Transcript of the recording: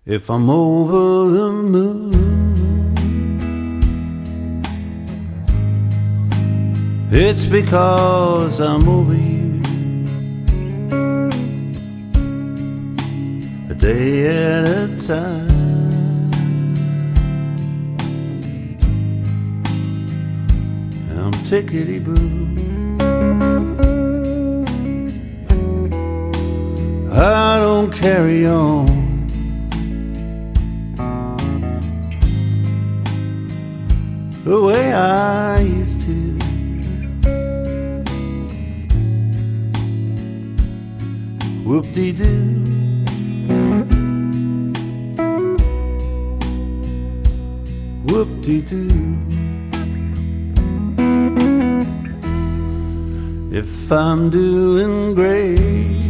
if I'm over the moon. It's because I'm over you, a day at a time. I'm tickety-boo. I don't carry on the way I used to. Whoop-dee-doo. Whoop-dee-doo. If I'm doing great,